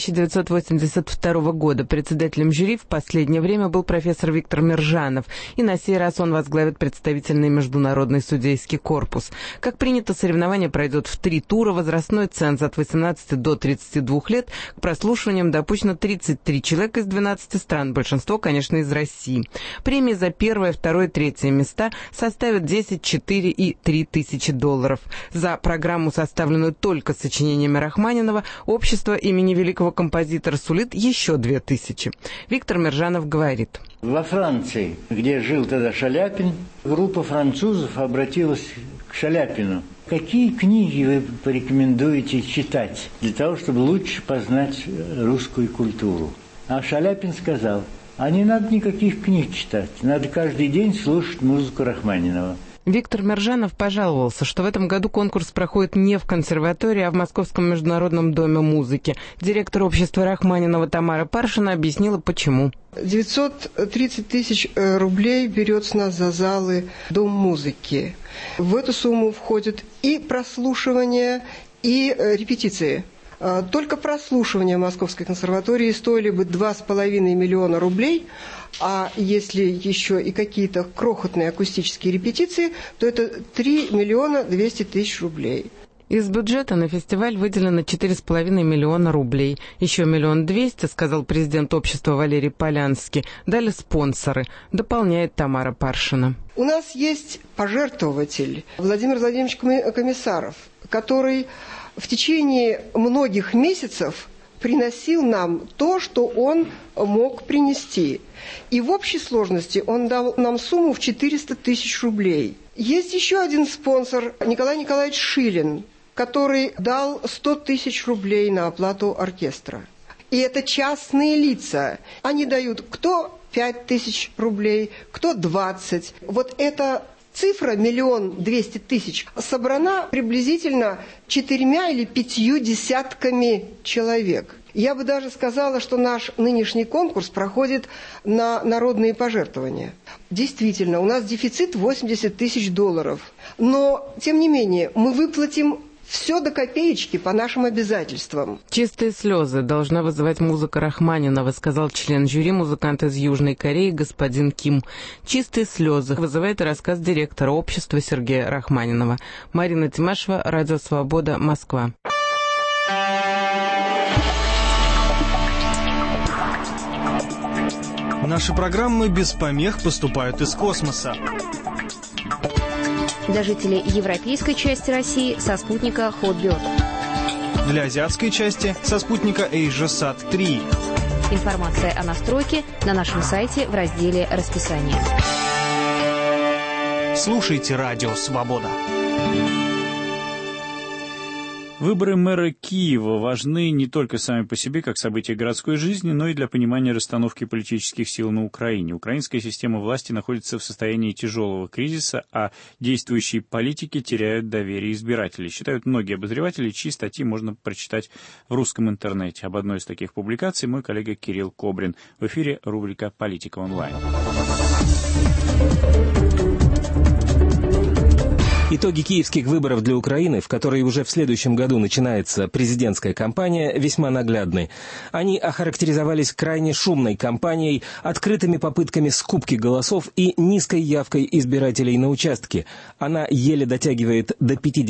Speaker 13: 1982 года. Председателем жюри в последнее время был профессор Виктор Мержанов, и на сей раз он возглавит представительный международный судейский корпус. Как принято, соревнование пройдет в 3 тура. Возрастной ценз от 18 до 32 лет. К прослушиваниям допущено 33 человека из 12 стран, большинство, конечно, из России. Премии за первое, второе, третье места составят 10, 4 и 3 тысячи долларов. За программу, составленную только сочинениями Рахманинова, общество имени великого композитора сулит еще 2000. Виктор Мержанов говорит.
Speaker 14: Во Франции, где жил тогда Шаляпин, группа французов обратилась к Шаляпину. Какие книги вы порекомендуете читать для того, чтобы лучше познать русскую культуру? А Шаляпин сказал, а не надо никаких книг читать, надо каждый день слушать музыку Рахманинова.
Speaker 13: Виктор Мержанов пожаловался, что в этом году конкурс проходит не в консерватории, а в Московском международном доме музыки. Директор общества Рахманинова Тамара Паршина объяснила, почему.
Speaker 15: 930 тысяч рублей берет с нас за залы Дом музыки. В эту сумму входят и прослушивание, и репетиции. Только прослушивание Московской консерватории стоили бы 2,5 миллиона рублей, а если еще и какие-то крохотные акустические репетиции, то это 3 миллиона 200 тысяч рублей.
Speaker 13: Из бюджета на фестиваль выделено 4,5 миллиона рублей. Еще 1 200 000, сказал президент общества Валерий Полянский, дали спонсоры, дополняет Тамара Паршина.
Speaker 15: У нас есть пожертвователь Владимир Владимирович Комиссаров, который в течение многих месяцев приносил нам то, что он мог принести. И в общей сложности он дал нам сумму в 400 тысяч рублей. Есть еще один спонсор, Николай Николаевич Шилин, который дал 100 тысяч рублей на оплату оркестра. И это частные лица. Они дают кто 5 тысяч рублей, кто 20. Вот эта цифра 1 200 000 собрана приблизительно 4 или 5 десятками человек. Я бы даже сказала, что наш нынешний конкурс проходит на народные пожертвования. Действительно, у нас дефицит $80 000. Но, тем не менее, мы выплатим все до копеечки по нашим обязательствам.
Speaker 13: «Чистые слезы должна вызывать музыка Рахманинова», сказал член жюри, музыкант из Южной Кореи господин Ким. «Чистые слезы» вызывает рассказ директора общества Сергея Рахманинова. Марина Тимашева, Радио Свобода, Москва.
Speaker 16: Наши программы без помех поступают из космоса.
Speaker 17: Для жителей европейской части России со спутника Hotbird.
Speaker 16: Для азиатской части со спутника AsiaSat 3.
Speaker 17: Информация о настройке на нашем сайте в разделе «Расписание».
Speaker 16: Слушайте Радио Свобода.
Speaker 1: Выборы мэра Киева важны не только сами по себе, как события городской жизни, но и для понимания расстановки политических сил на Украине. Украинская система власти находится в состоянии тяжелого кризиса, а действующие политики теряют доверие избирателей, считают многие обозреватели, чьи статьи можно прочитать в русском интернете. Об одной из таких публикаций мой коллега Кирилл Кобрин. В эфире рубрика «Политика онлайн».
Speaker 18: Итоги киевских выборов для Украины, в которой уже в следующем году начинается президентская кампания, весьма наглядны. Они охарактеризовались крайне шумной кампанией, открытыми попытками скупки голосов и низкой явкой избирателей на участке. Она еле дотягивает до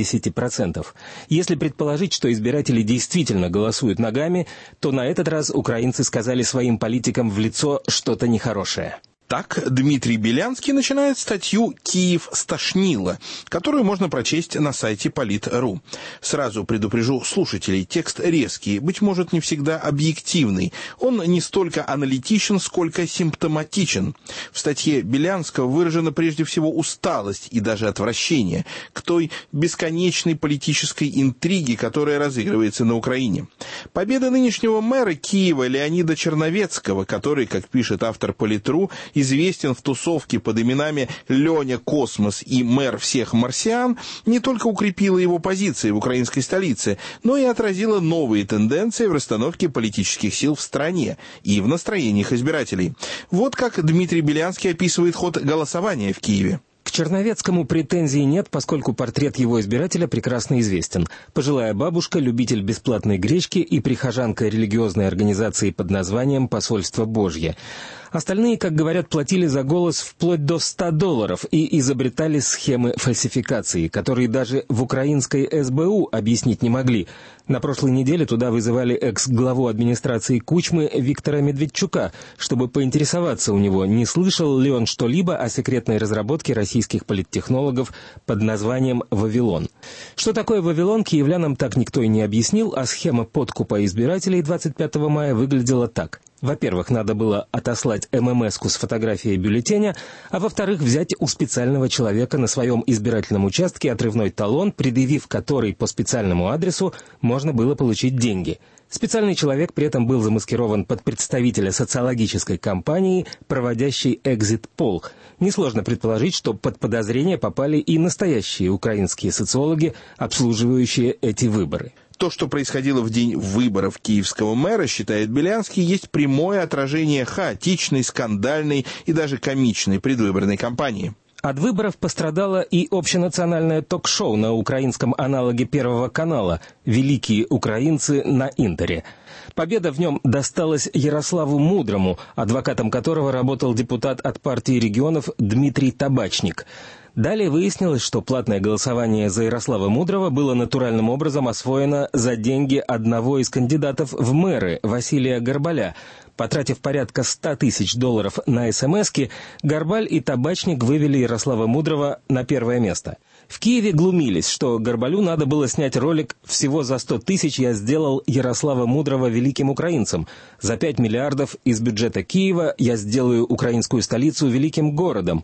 Speaker 18: 50%. Если предположить, что избиратели действительно голосуют ногами, то на этот раз украинцы сказали своим политикам в лицо что-то нехорошее.
Speaker 19: Так Дмитрий Белянский начинает статью «Киев стошнило», которую можно прочесть на сайте Polit.ru. Сразу предупрежу слушателей, текст резкий, быть может, не всегда объективный. Он не столько аналитичен, сколько симптоматичен. В статье Белянского выражена прежде всего усталость и даже отвращение к той бесконечной политической интриге, которая разыгрывается на Украине. Победа нынешнего мэра Киева Леонида Черновецкого, который, как пишет автор Polit.ru, известен в тусовке под именами Леня Космос и мэр всех марсиан, не только укрепила его позиции в украинской столице, но и отразила новые тенденции в расстановке политических сил в стране и в настроениях избирателей. Вот как Дмитрий Белянский описывает ход голосования в Киеве.
Speaker 18: К Черновецкому претензий нет, поскольку портрет его избирателя прекрасно известен. Пожилая бабушка, любитель бесплатной гречки и прихожанка религиозной организации под названием «Посольство Божье». Остальные, как говорят, платили за голос вплоть до $100 и изобретали схемы фальсификации, которые даже в украинской СБУ объяснить не могли. На прошлой неделе туда вызывали экс-главу администрации Кучмы Виктора Медведчука, чтобы поинтересоваться у него, не слышал ли он что-либо о секретной разработке российских политтехнологов под названием «Вавилон». Что такое «Вавилон», киевлянам так никто и не объяснил, а схема подкупа избирателей 25 мая выглядела так. Во-первых, надо было отослать ММС-ку с фотографией бюллетеня, а во-вторых, взять у специального человека на своем избирательном участке отрывной талон, предъявив который по специальному адресу, можно было получить деньги. Специальный человек при этом был замаскирован под представителя социологической компании, проводящей экзит-пол. Несложно предположить, что под подозрение попали и настоящие украинские социологи, обслуживающие эти выборы.
Speaker 19: То, что происходило в день выборов киевского мэра, считает Белянский, есть прямое отражение хаотичной, скандальной и даже комичной предвыборной кампании.
Speaker 18: От выборов пострадало и общенациональное ток-шоу на украинском аналоге Первого канала «Великие украинцы» на Интере. Победа в нем досталась Ярославу Мудрому, адвокатом которого работал депутат от партии регионов Дмитрий Табачник. Далее выяснилось, что платное голосование за Ярослава Мудрого было натуральным образом освоено за деньги одного из кандидатов в мэры, Василия Горбаля. Потратив порядка $100 000 на СМСки, Горбаль и Табачник вывели Ярослава Мудрого на первое место. В Киеве глумились, что Горбалю надо было снять ролик «Всего за 100 000 я сделал Ярослава Мудрого великим украинцем. За 5 миллиардов из бюджета Киева я сделаю украинскую столицу великим городом».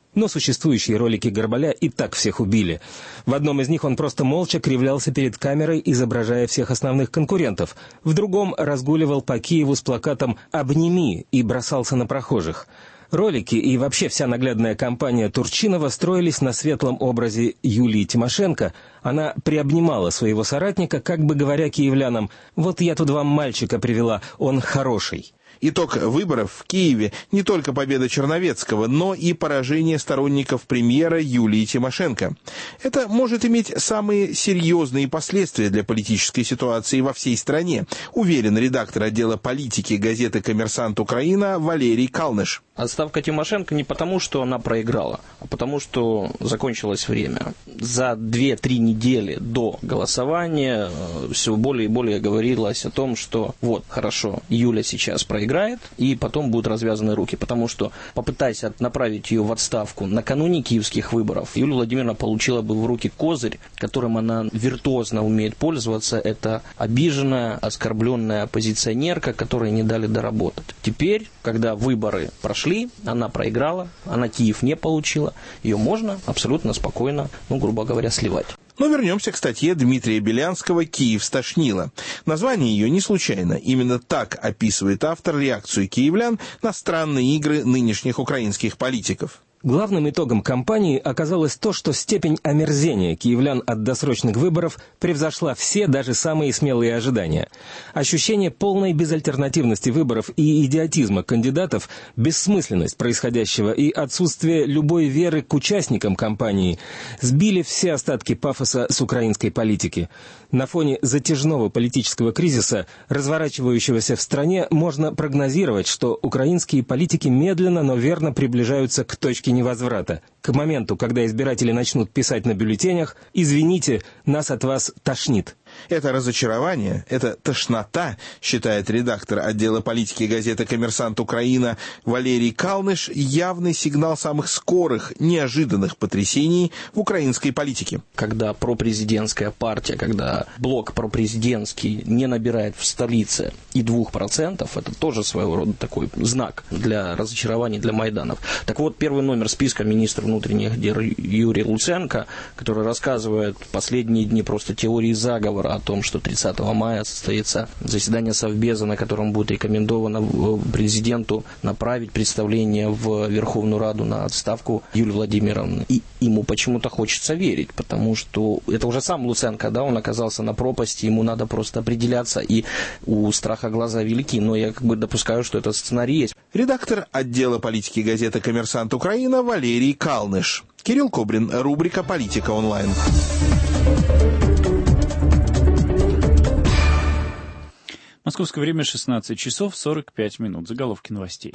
Speaker 18: Но существующие ролики Горбаля и так всех убили. В одном из них он просто молча кривлялся перед камерой, изображая всех основных конкурентов. В другом разгуливал по Киеву с плакатом «Обними» и бросался на прохожих. Ролики и вообще вся наглядная кампания Турчинова строились на светлом образе Юлии Тимошенко. Она приобнимала своего соратника, как бы говоря киевлянам: «Вот я тут вам мальчика привела, он хороший».
Speaker 19: Итог выборов в Киеве – не только победа Черновецкого, но и поражение сторонников премьера Юлии Тимошенко. Это может иметь самые серьезные последствия для политической ситуации во всей стране, уверен редактор отдела политики газеты «Коммерсант Украина» Валерий Калныш.
Speaker 20: Отставка Тимошенко не потому, что она проиграла, а потому, что закончилось время. За 2-3 недели до голосования все более и более говорилось о том, что вот, хорошо, Юля сейчас проиграет, и потом будут развязаны руки, потому что, попытаясь направить ее в отставку накануне киевских выборов, Юлия Владимировна получила бы в руки козырь, которым она виртуозно умеет пользоваться. Это обиженная, оскорбленная оппозиционерка, которой не дали доработать. Теперь, когда выборы прошли, она проиграла, она Киев не получила, ее можно абсолютно спокойно, грубо говоря, сливать.
Speaker 19: Но вернемся к статье Дмитрия Белянского «Киев стошнило». Название ее не случайно. Именно так описывает автор реакцию киевлян на странные игры нынешних украинских политиков.
Speaker 18: Главным итогом кампании оказалось то, что степень омерзения киевлян от досрочных выборов превзошла все, даже самые смелые ожидания. Ощущение полной безальтернативности выборов и идиотизма кандидатов, бессмысленность происходящего и отсутствие любой веры к участникам кампании сбили все остатки пафоса с украинской политики. На фоне затяжного политического кризиса, разворачивающегося в стране, можно прогнозировать, что украинские политики медленно, но верно приближаются к точке невозврата. К моменту, когда избиратели начнут писать на бюллетенях: «Извините, нас от вас тошнит».
Speaker 19: Это разочарование, это тошнота, считает редактор отдела политики газеты «Коммерсант Украина» Валерий Калныш, явный сигнал самых скорых, неожиданных потрясений в украинской политике.
Speaker 20: Когда пропрезидентская партия, когда блок пропрезидентский не набирает в столице и 2%, это тоже своего рода такой знак для разочарований, для майданов. Так вот, первый номер списка министра внутренних дел Юрий Луценко, который рассказывает последние дни просто теории заговора о том, что 30 мая состоится заседание Совбеза, на котором будет рекомендовано президенту направить представление в Верховную Раду на отставку Юлии Владимировны. И ему почему-то хочется верить, потому что это уже сам Луценко, да, он оказался на пропасти, ему надо просто определяться, и у страха глаза велики, но я допускаю, что этот сценарий есть.
Speaker 19: Редактор отдела политики газеты «Коммерсант Украина» Валерий Калныш. Кирилл Кобрин, рубрика «Политика онлайн».
Speaker 1: Московское время 16 часов 45 минут. Заголовки новостей.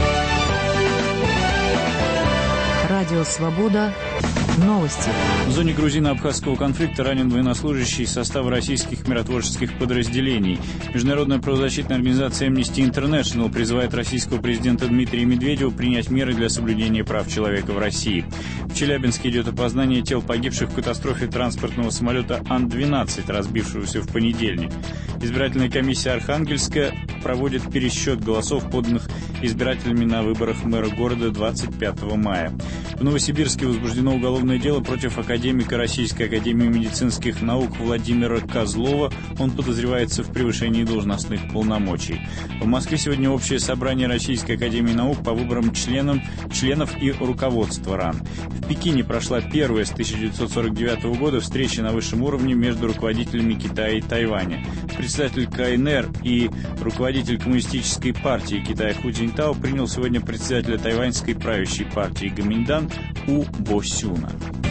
Speaker 5: Радио «Свобода». Новости.
Speaker 1: В зоне грузино-абхазского конфликта ранен военнослужащий из состава российских миротворческих подразделений. Международная правозащитная организация Amnesty International призывает российского президента Дмитрия Медведева принять меры для соблюдения прав человека в России. В Челябинске идет опознание тел погибших в катастрофе транспортного самолета Ан-12, разбившегося в понедельник. Избирательная комиссия Архангельска проводит пересчет голосов, поданных избирателями на выборах мэра города 25 мая. В Новосибирске возбуждено уголовное дело против академика Российской академии медицинских наук Владимира Козлова. Он подозревается в превышении должностных полномочий. В Москве сегодня общее собрание Российской академии наук по выборам членов и руководства РАН. В Пекине прошла первая с 1949 года встреча на высшем уровне между руководителями Китая и Тайваня. Председатель КНР и руководитель Коммунистической партии Китая Ху Цзиньтао принял сегодня председателя тайваньской правящей партии Гоминьдан У Босюна.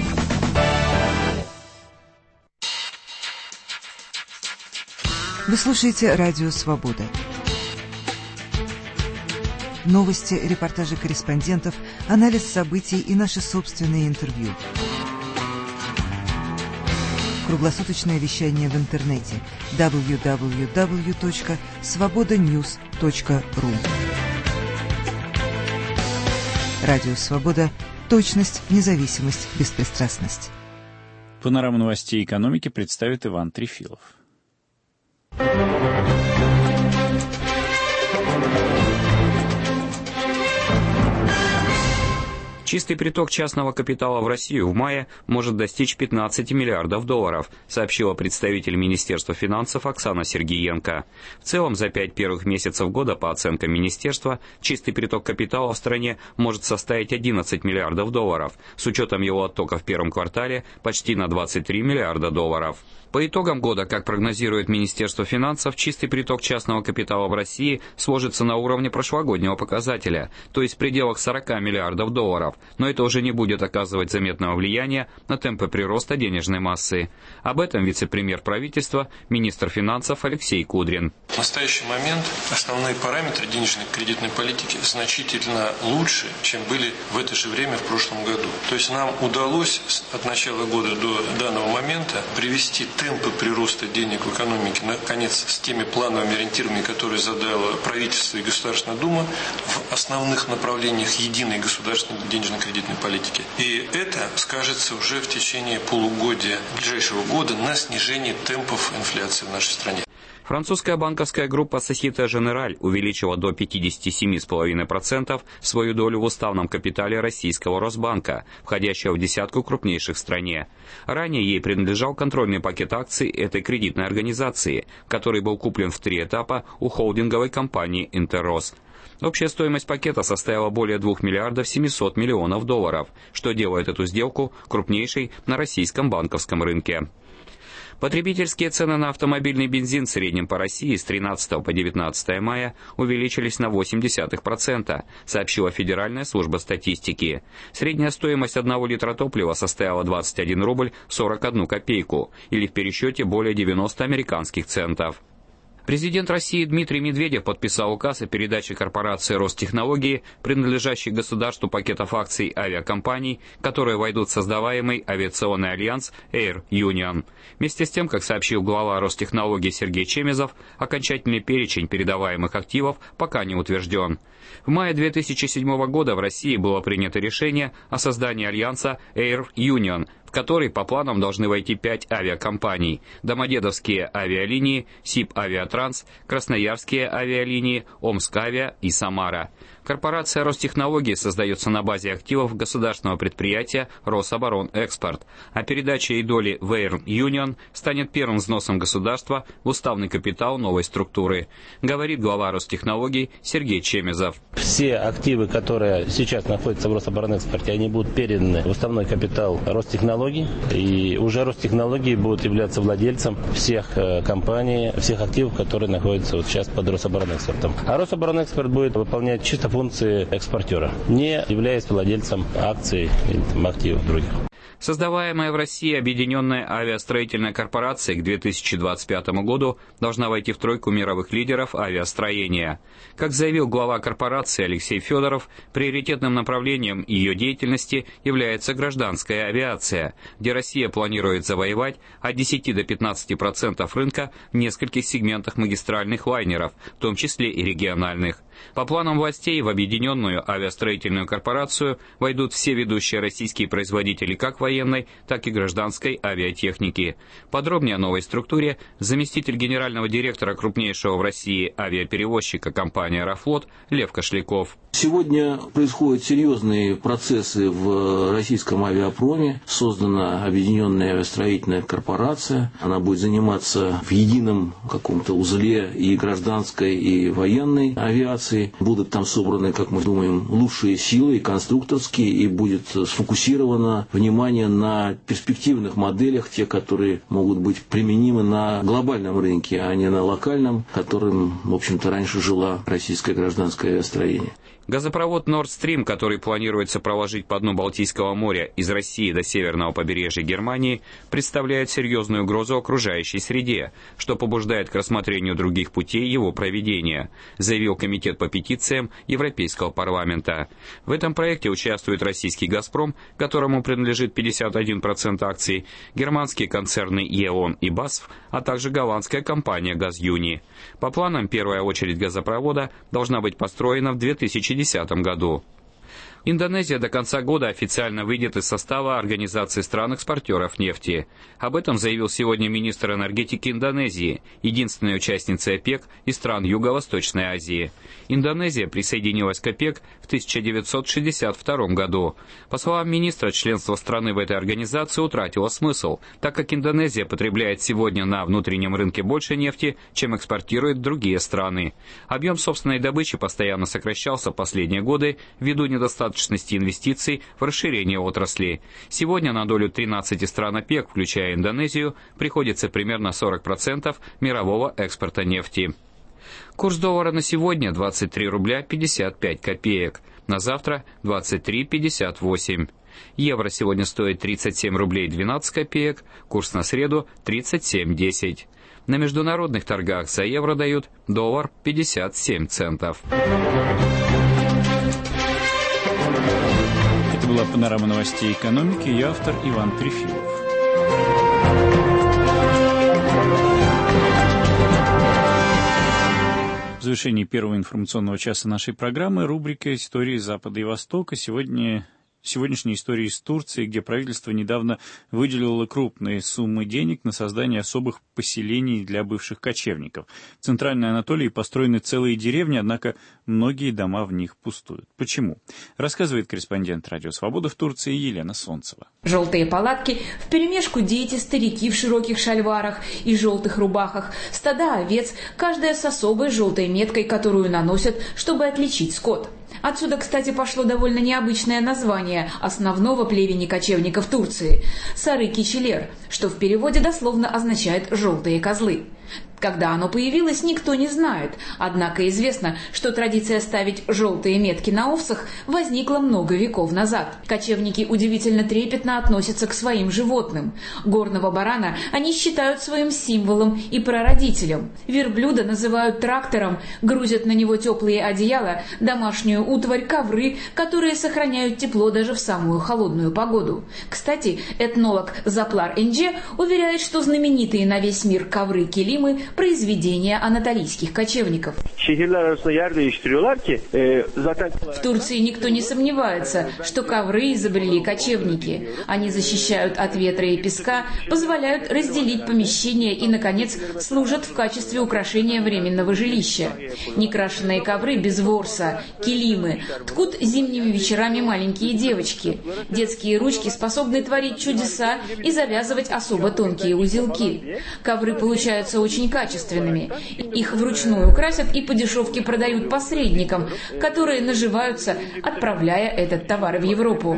Speaker 21: Вы слушаете «Радио Свобода». Новости, репортажи корреспондентов, анализ событий и наши собственные интервью. Круглосуточное вещание в интернете www.svobodanews.ru. Радио «Свобода». Точность, независимость, беспристрастность.
Speaker 1: Панораму новостей и экономики представит Иван Трефилов.
Speaker 3: Чистый приток частного капитала в Россию в мае может достичь 15 миллиардов долларов, сообщила представитель Министерства финансов Оксана Сергеенко. В целом, за 5 первых месяцев года, по оценкам министерства, чистый приток капитала в стране может составить 11 миллиардов долларов, с учетом его оттока в первом квартале почти на 23 миллиарда долларов. По итогам года, как прогнозирует Министерство финансов, чистый приток частного капитала в России сложится на уровне прошлогоднего показателя, то есть в пределах 40 миллиардов долларов, но это уже не будет оказывать заметного влияния на темпы прироста денежной массы. Об этом вице-премьер правительства, министр финансов Алексей Кудрин.
Speaker 22: В настоящий момент основные параметры денежно-кредитной политики значительно лучше, чем были в это же время в прошлом году. То есть нам удалось от начала года до данного момента привести темпы прироста денег в экономике, наконец, с теми плановыми ориентирами, которые задало правительство и Государственная Дума в основных направлениях единой государственной денежно-кредитной политики. И это скажется уже в течение полугодия ближайшего года на снижении темпов инфляции в нашей стране.
Speaker 3: Французская банковская группа Société Générale увеличила до 57,5% свою долю в уставном капитале российского Росбанка, входящего в десятку крупнейших в стране. Ранее ей принадлежал контрольный пакет акций этой кредитной организации, который был куплен в 3 этапа у холдинговой компании «Интеррос». Общая стоимость пакета составила более 2 миллиардов 700 миллионов долларов, что делает эту сделку крупнейшей на российском банковском рынке. Потребительские цены на автомобильный бензин в среднем по России с 13 по 19 мая увеличились на 0,8%, сообщила Федеральная служба статистики. Средняя стоимость 1 литра топлива составила 21 рубль 41 копейку, или в пересчете более 90 американских центов. Президент России Дмитрий Медведев подписал указ о передаче корпорации Ростехнологии, принадлежащей государству, пакетов акций авиакомпаний, которые войдут в создаваемый авиационный альянс Air Union. Вместе с тем, как сообщил глава Ростехнологий Сергей Чемезов, окончательный перечень передаваемых активов пока не утвержден. В мае 2007 года в России было принято решение о создании альянса Air Union, в который по планам должны войти 5 авиакомпаний: Домодедовские авиалинии, Сибавиатранс, Красноярские авиалинии, Омскавиа и Самара. Корпорация Ростехнологии создается на базе активов государственного предприятия Рособоронэкспорт, а передача ей доли в Air Union станет первым взносом государства в уставный капитал новой структуры, говорит глава Ростехнологий Сергей Чемезов.
Speaker 23: Все активы, которые сейчас находятся в Рособоронэкспорте, они будут переданы в уставной капитал Ростехнологий, и уже Ростехнологии будут являться владельцем всех компаний, всех активов, которые находятся вот сейчас под Рособоронэкспортом. А Рособоронэкспорт будет выполнять чисто функции экспортера, не являясь владельцем акций или активов других.
Speaker 3: Создаваемая в России Объединенная авиастроительная корпорация к 2025 году должна войти в тройку мировых лидеров авиастроения. Как заявил глава корпорации Алексей Федоров, приоритетным направлением ее деятельности является гражданская авиация, где Россия планирует завоевать от 10 до 15% рынка в нескольких сегментах магистральных лайнеров, в том числе и региональных. По планам властей, в Объединенную авиастроительную корпорацию войдут все ведущие российские производители как военной, так и гражданской авиатехники. Подробнее о новой структуре заместитель генерального директора крупнейшего в России авиаперевозчика компании «Аэрофлот» Лев Кошляков.
Speaker 24: Сегодня происходят серьезные процессы в российском авиапроме. Создана Объединенная авиастроительная корпорация. Она будет заниматься в едином каком-то узле и гражданской, и военной авиации. Будут там собраны, как мы думаем, лучшие силы, и конструкторские, и будет сфокусировано внимание на перспективных моделях, те, которые могут быть применимы на глобальном рынке, а не на локальном, которым, в общем-то, раньше жила российское гражданское авиастроение.
Speaker 3: Газопровод Nord Stream, который планируется проложить по дну Балтийского моря из России до северного побережья Германии, представляет серьезную угрозу окружающей среде, что побуждает к рассмотрению других путей его проведения, заявил Комитет по петициям Европейского парламента. В этом проекте участвует российский «Газпром», которому принадлежит 51% акций, германские концерны «Е.ОН» и «BASF», а также голландская компания «Газюни». По планам, первая очередь газопровода должна быть построена в 2010 году. Индонезия до конца года официально выйдет из состава Организации стран-экспортеров нефти. Об этом заявил сегодня министр энергетики Индонезии, единственной участницы ОПЕК из стран Юго-Восточной Азии. Индонезия присоединилась к ОПЕК в 1962 году. По словам министра, членство страны в этой организации утратило смысл, так как Индонезия потребляет сегодня на внутреннем рынке больше нефти, чем экспортирует в другие страны. Объем собственной добычи постоянно сокращался в последние годы ввиду недостаточности инвестиций в расширение отрасли. Сегодня на долю 13 стран ОПЕК, включая Индонезию, приходится примерно 40% мирового экспорта нефти. Курс доллара на сегодня 23 рубля 55 копеек, на завтра 23,58. Евро сегодня стоит 37 рублей 12 копеек, курс на среду 37,10. На международных торгах за евро дают доллар 57 центов.
Speaker 1: Это была панорама новостей экономики, ее автор Иван Трефилов. В завершении первого информационного часа нашей программы рубрика «Истории Запада и Востока». Сегодняшняя история из Турции, где правительство недавно выделило крупные суммы денег на создание особых поселений для бывших кочевников. В Центральной Анатолии построены целые деревни, однако многие дома в них пустуют. Почему? Рассказывает корреспондент «Радио Свобода» в Турции Елена Солнцева.
Speaker 2: Желтые палатки, вперемешку дети, старики в широких шальварах и желтых рубахах, стада овец, каждая с особой желтой меткой, которую наносят, чтобы отличить скот. Отсюда, кстати, пошло довольно необычное название основного племени кочевников Турции – Сарыки-Челер, что в переводе дословно означает «желтые козлы». Когда оно появилось, никто не знает, однако известно, что традиция ставить желтые метки на овцах возникла много веков назад. Кочевники удивительно трепетно относятся к своим животным. Горного барана они считают своим символом и прародителем. Верблюда называют трактором, грузят на него теплые одеяла, домашнюю утварь, ковры, которые сохраняют тепло даже в самую холодную погоду. Кстати, этнолог Заплар Энже уверяет, что знаменитые на весь мир ковры-килимы – произведения анатолийских кочевников. В Турции никто не сомневается, что ковры изобрели кочевники. Они защищают от ветра и песка, позволяют разделить помещения и, наконец, служат в качестве украшения временного жилища. Некрашенные ковры без ворса, килимы, ткут зимними вечерами маленькие девочки. Детские ручки способны творить чудеса и завязывать особо тонкие узелки. Ковры получаются очень качественными. Их вручную красят и по дешевке продают посредникам, которые наживаются, отправляя этот товар в Европу.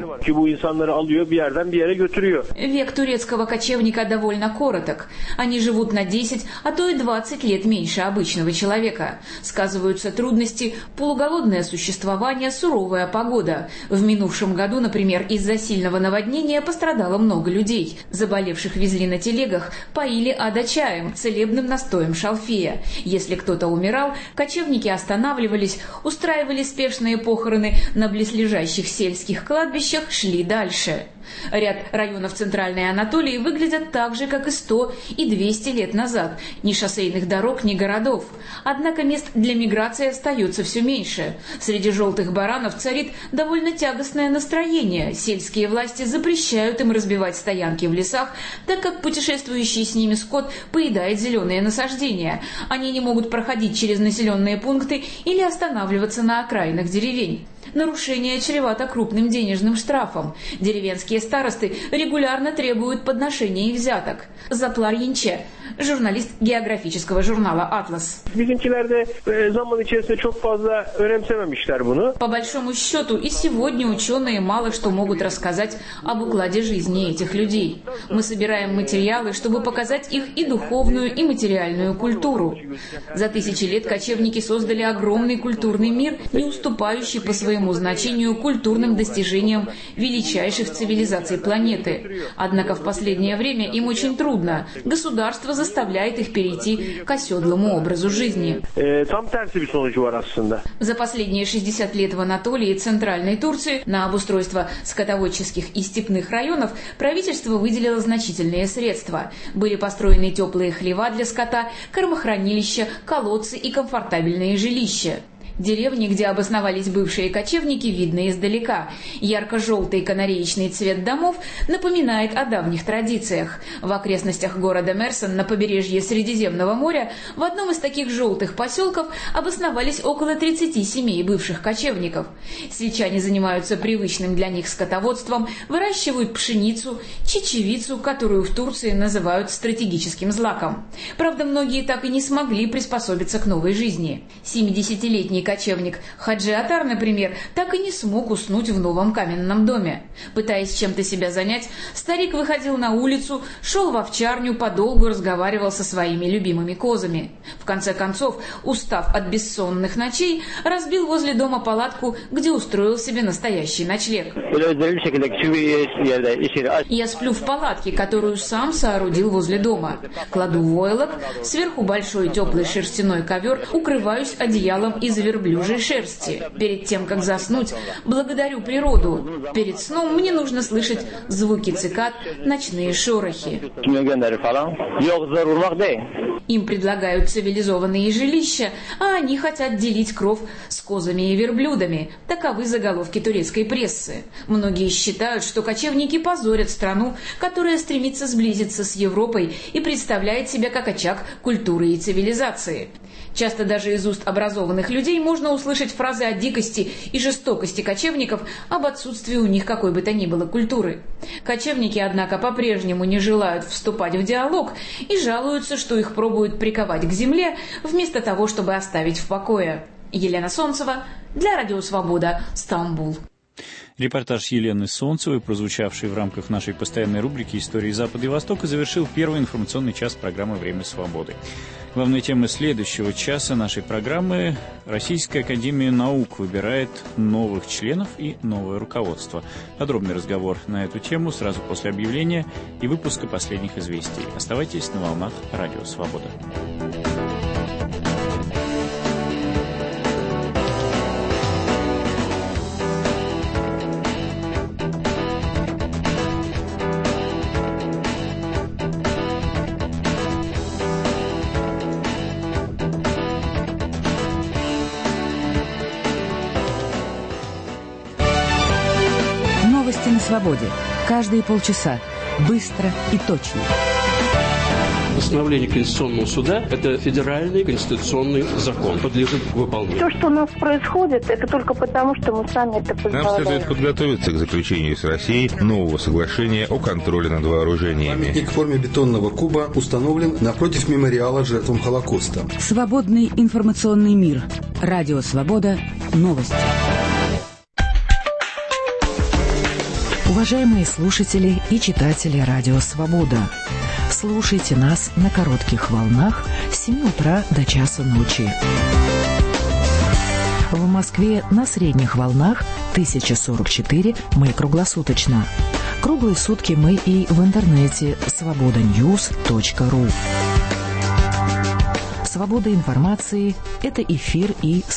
Speaker 2: Век турецкого кочевника довольно короток. Они живут на 10, а то и 20 лет меньше обычного человека. Сказываются трудности, полуголодное существование, суровая погода. В минувшем году, например, из-за сильного наводнения пострадало много людей. Заболевших везли на телегах, поили ада-чаем, целебным настоем шалфея. Если кто-то умирал, кочевники останавливались, устраивали спешные похороны на близлежащих сельских кладбищах, шли дальше. Ряд районов Центральной Анатолии выглядят так же, как и 100 и 200 лет назад. Ни шоссейных дорог, ни городов. Однако мест для миграции остается все меньше. Среди желтых баранов царит довольно тягостное настроение. Сельские власти запрещают им разбивать стоянки в лесах, так как путешествующий с ними скот поедает зеленые насаждения. Они не могут проходить через населенные пункты или останавливаться на окраинах деревень. Нарушение чревато крупным денежным штрафом. Деревенские старосты регулярно требуют подношения и взяток. Заплар Енче, журналист географического журнала «Атлас». По большому счету, и сегодня ученые мало что могут рассказать об укладе жизни этих людей. Мы собираем материалы, чтобы показать их и духовную, и материальную культуру. За тысячи лет кочевники создали огромный культурный мир, не уступающий по своему значению культурным достижениям величайших цивилизаций планеты. Однако в последнее время им очень трудно. Государство заставляет их перейти к оседлому образу жизни. За последние 60 лет в Анатолии и Центральной Турции на обустройство скотоводческих и степных районов правительство выделило значительные средства. Были построены теплые хлева для скота, кормохранилища, колодцы и комфортабельные жилища. Деревни, где обосновались бывшие кочевники, видно издалека. Ярко-желтый канареечный цвет домов напоминает о давних традициях. В окрестностях города Мерсон на побережье Средиземного моря в одном из таких желтых поселков обосновались около 30 семей бывших кочевников. Сельчане занимаются привычным для них скотоводством, выращивают пшеницу, чечевицу, которую в Турции называют стратегическим злаком. Правда, многие так и не смогли приспособиться к новой жизни. 70-летний кочевник Хаджи Атар, например, так и не смог уснуть в новом каменном доме. Пытаясь чем-то себя занять, старик выходил на улицу, шел в овчарню, подолгу разговаривал со своими любимыми козами. В конце концов, устав от бессонных ночей, разбил возле дома палатку, где устроил себе настоящий ночлег. «Я сплю в палатке, которую сам соорудил возле дома. Кладу войлок, сверху большой теплый шерстяной ковер, укрываюсь одеялом из верблюжьей шерсти. Перед тем, как заснуть, благодарю природу. Перед сном мне нужно слышать звуки цикад, ночные шорохи». Им предлагают цивилизованные жилища, а они хотят делить кров с козами и верблюдами. Таковы заголовки турецкой прессы. Многие считают, что кочевники позорят страну, которая стремится сблизиться с Европой и представляет себя как очаг культуры и цивилизации. Часто даже из уст образованных людей можно услышать фразы о дикости и жестокости кочевников, об отсутствии у них какой бы то ни было культуры. Кочевники, однако, по-прежнему не желают вступать в диалог и жалуются, что их пробуют приковать к земле, вместо того, чтобы оставить в покое. Елена Солнцева для Радио Свобода, Стамбул.
Speaker 1: Репортаж Елены Солнцевой, прозвучавший в рамках нашей постоянной рубрики «Истории Запада и Востока», завершил первый информационный час программы «Время свободы». Главная тема следующего часа нашей программы – Российская академия наук выбирает новых членов и новое руководство. Подробный разговор на эту тему сразу после объявления и выпуска последних известий. Оставайтесь на волнах Радио Свобода.
Speaker 5: Новости на свободе. Каждые полчаса. Быстро и точно.
Speaker 4: Постановление Конституционного суда – это федеральный конституционный закон, подлежит выполнению.
Speaker 6: Все, что у нас происходит, это только потому, что мы сами это позволяем.
Speaker 11: Нам следует подготовиться к заключению с Россией нового соглашения о контроле над вооружениями.
Speaker 8: Памятник в форме бетонного куба установлен напротив мемориала жертвам Холокоста.
Speaker 5: Свободный информационный мир. Радио Свобода. Новости. Уважаемые слушатели и читатели Радио Свобода, слушайте нас на коротких волнах с 7 утра до часа ночи. В Москве на средних волнах 1044 мы круглосуточно. Круглые сутки мы и в интернете svobodanews.ru. Свобода информации – это эфир и